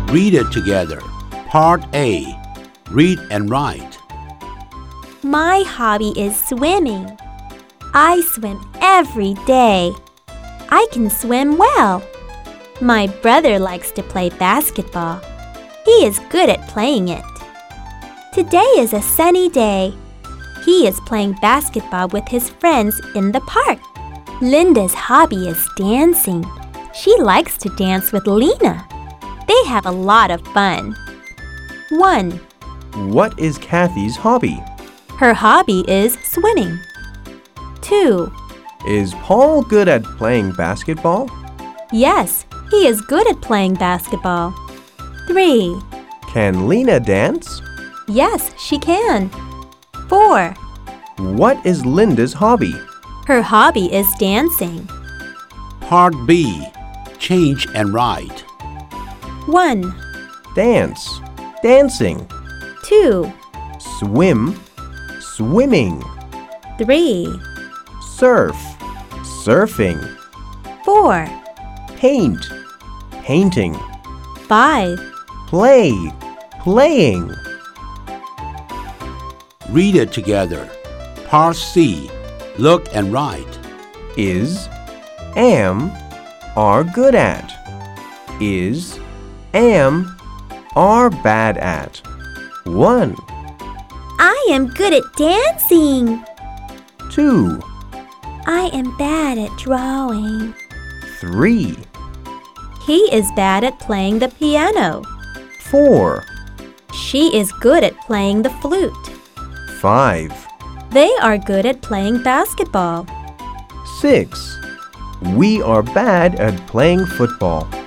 Read it together. Part A. Read and write. My hobby is swimming. I swim every day. I can swim well. My brother likes to play basketball. He is good at playing it. Today is a sunny day. He is playing basketball with his friends in the park. Linda's hobby is dancing. She likes to dance with Lena. They have a lot of fun. 1. What is Kathy's hobby? Her hobby is swimming. 2. Is Paul good at playing basketball? Yes, he is good at playing basketball. 3. Can Lena dance? Yes, she can. 4. What is Linda's hobby? Her hobby is dancing. Part B. Change and write. 1. Dance, dancing. 2. Swim, swimming. 3. Surf, surfing. 4. Paint, painting. 5. Play, playing. Read it together. Part C. Look and write. Is, am, are good at. Is, am, are bad at. 1. I am good at dancing. 2. I am bad at drawing. 3. He is bad at playing the piano. 4. She is good at playing the flute. 5. They are good at playing basketball. 6. We are bad at playing football.